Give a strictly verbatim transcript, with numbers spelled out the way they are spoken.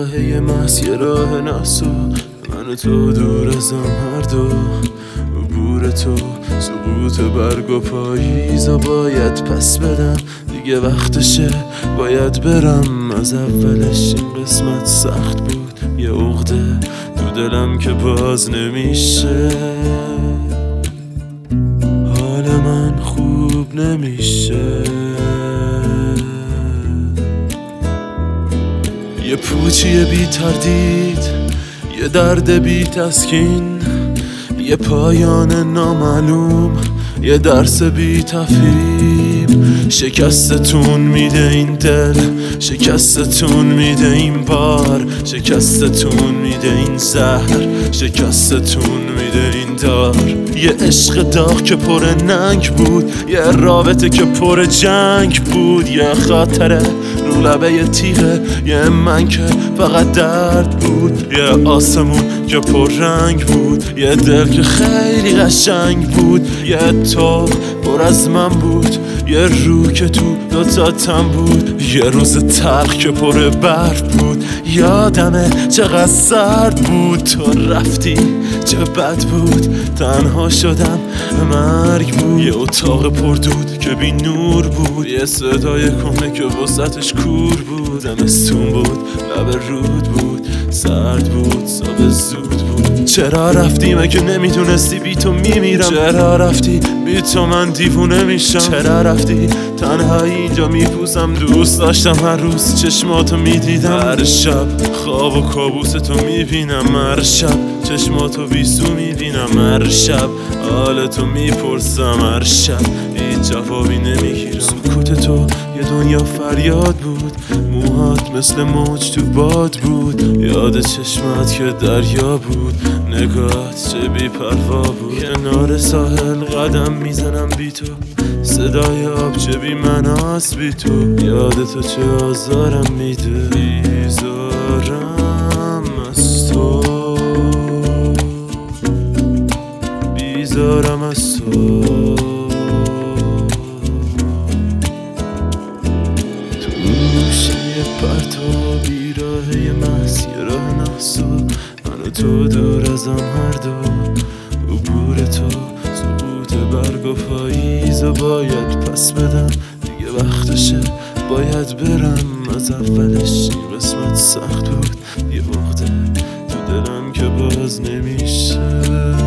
بیراهه محض یه راه نحسا، من و تو دور ازم هر دو، عبور تو سقوط برگ و پاییزا باید پس بدم دیگه وقتشه، باید برم. از اولش این قسمت سخت بود، یه عقده تو دلم که باز نمیشه، حال من خوب نمیشه. یه پوچی بی تردید، یه درد بی تسکین، یه پایان نامعلوم، یه درس بی تفهیم. شکستتون میده این دل، شکستتون میده این بار، شکستتون میده این زهر، شکستتون میده این دار. یه عشق داغ که پر ننگ بود، یه رابطه که پر جنگ بود، یه خاطره رو لبه تیغه، یه من که فقط درد بود، یه آسمون که پر رنگ بود، یه دل که خیلی قشنگ بود، یه تو پر از من بود، یه رو که تو دوتا تم بود، یه روز تلخ که پر برد بود. یادمه چقدر سرد بود، تو رفتی چه بد بود، تنها شدم مرگ بود. یه اتاق پر دود که بی نور بود، یه صدای کنه که وسطش کور بود. زمستون بود، لب رود بود، سرد بود، صبح زود بود. چرا رفتی مگه نمیدونستی بی تو میمیرم؟ چرا رفتی بی تو من دیوونه میشم؟ چرا رفتی تنهایی اینجا میپوسم؟ دوست داشتم هر روز چشماتو میدیدم، هر شب خواب و کابوس تو میبینم، هر شب چشماتو ویسو میبینم، هر شب حالتو میپرسم، هر شب هیچ جوابی نمیگیرم. سکوت تو یه دنیا فریاد بود، موهات مثل موج تو باد بود، یاد چشمات که دریا بود، نگاهت چه بی پروا بود. کنار ساحل قدم میزنم بی تو، صدای آب چه بی مناس بی تو، یاد تو چه آزارم میده، بیزارم از تو، بیزارم از تو. پرتو بیراهه محض یه راه نحسا، من و تو دور ازم هر دو، عبور تو سقوط برگ و پاییزا باید پس بدم دیگه وقتشه، باید برم. از اولش این قسمت سخت بود، یه عقده تو دلم که باز نمیشه.